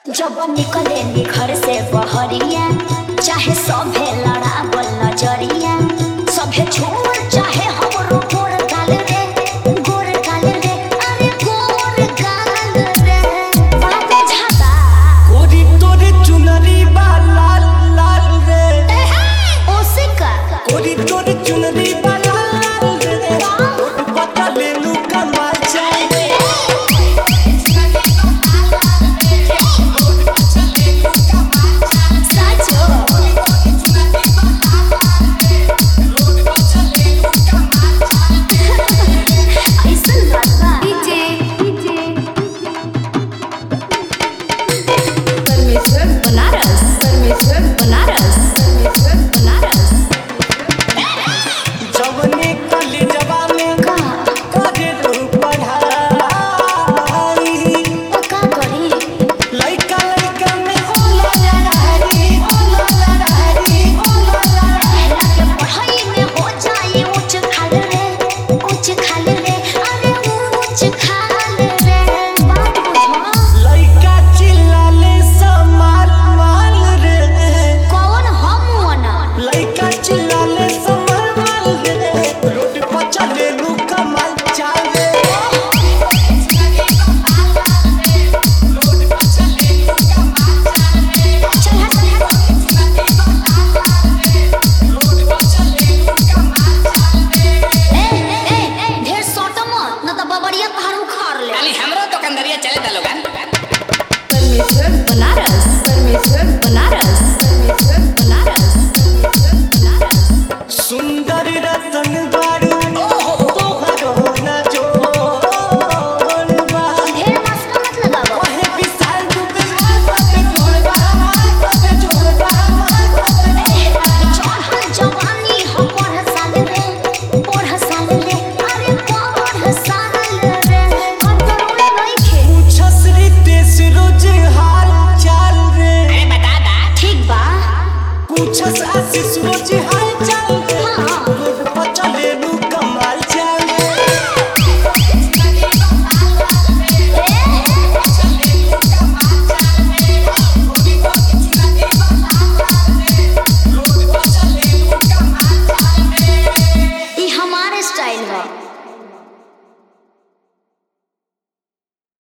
जब निकले नी घर से बहरिया, चाहे सभे लड़ावल नजरिया, सभे छोड़ चाहे हमरो गोर गाल रे, गोर गाल रे, अरे गोर गाल रे। बाबे झादा कोरी तोरे चुनरी बा लाल लाल रे, ओसे का कोरी तोरे चुनरी बा लाल रे, पता ले लू कमाल चाहिए। जवने कली जवाने करे तू पढ़ाई, का करी लइका लइका में होला लड़ाई, होला लड़ाई, होला लड़ाई। के पढ़ाई में हो जाए ऊंच खाल रे, ऊंच खाल रे, अरे ऊंच खाल रे। बात बुझो लइका चिल्लाले समाल माल रे, कौन हम वना लइका चिल्लाले समाल माल रे, रोड पर चले लू कमाल चाले। ढेर सोटो मत न तो बबड़िया पहाड़ उखाड़ ले। खाली हमरो दुकानदारिया चले दा लोगन। परमेश्वर बनारस।